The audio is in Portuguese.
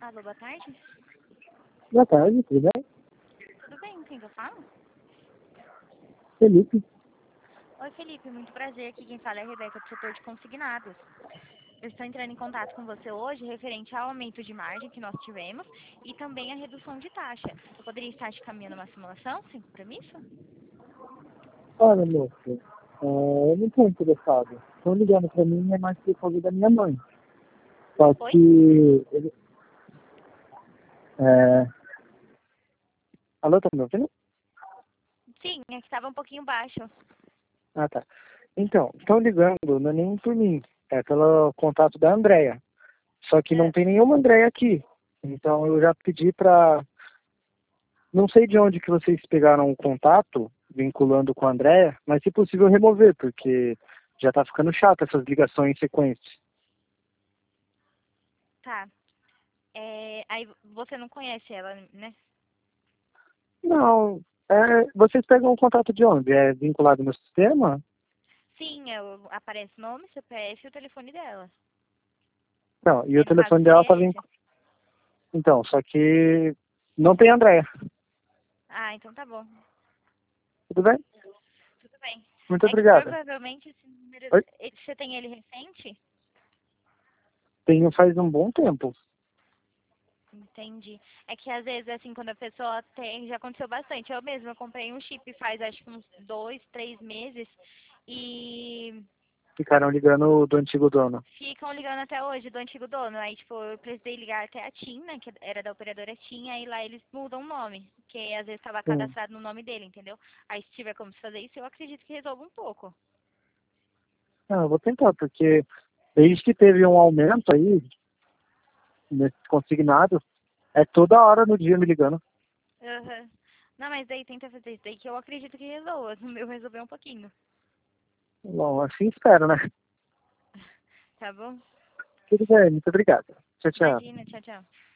Alô, boa tarde. Boa tarde, tudo bem? Tudo bem, com quem que eu falo? Felipe. Oi, Felipe, muito prazer. Aqui quem fala é a Rebeca, do setor de consignados. Eu estou entrando em contato com você hoje referente ao aumento de margem que nós tivemos e também a redução de taxa. Eu poderia estar te caminhando uma simulação sem compromisso? Olha, moço, eu não estou interessado. Estão ligando para mim é mais por causa da minha mãe. Só Oi? que ele... É... Alô, tá me ouvindo? Sim, é que estava um pouquinho baixo. Ah, tá. Então, estão ligando, não é nem por mim. É pelo contato da Andréia. Só que não Ah, tem nenhuma Andréia aqui. Então eu já pedi para... Não sei de onde que vocês pegaram o contato, vinculando com a Andréia, mas se possível remover, porque já tá ficando chato essas ligações em sequência. tá. Aí você não conhece ela, né? Não, vocês pegam o contato de onde? É vinculado no sistema? Sim, aparece o nome, CPF e o telefone dela. Não, e o Aí no caso telefone dela seria tá esse. vinculado. Então, só que não tem Andréia. Ah, então tá bom. Tudo bem? Tudo bem. Muito É que obrigada. provavelmente esse número. Oi? Você tem ele recente? Tenho faz um bom tempo. Entendi. É que às vezes, assim, quando a pessoa tem, já aconteceu bastante. Eu mesma comprei um chip faz acho que uns 2, 3 meses e Ficaram ligando do antigo dono. ficam ligando até hoje do antigo dono. Aí, tipo, eu precisei ligar até a TIM, né, que era da operadora TIM, aí lá eles mudam o nome, que às vezes estava Sim. cadastrado no nome dele, entendeu? Aí se tiver como se fazer isso, eu acredito que resolva um pouco. Não, eu vou tentar, porque desde que teve um aumento aí, nesse consignado, é toda hora no dia me ligando. Aham. Não, mas daí tenta fazer isso daí que eu acredito que resolva. No meu resolveu um pouquinho. Bom, assim espero, né? Tá bom? Tudo bem, muito obrigado. Tchau, tchau. Imagina, tchau, tchau.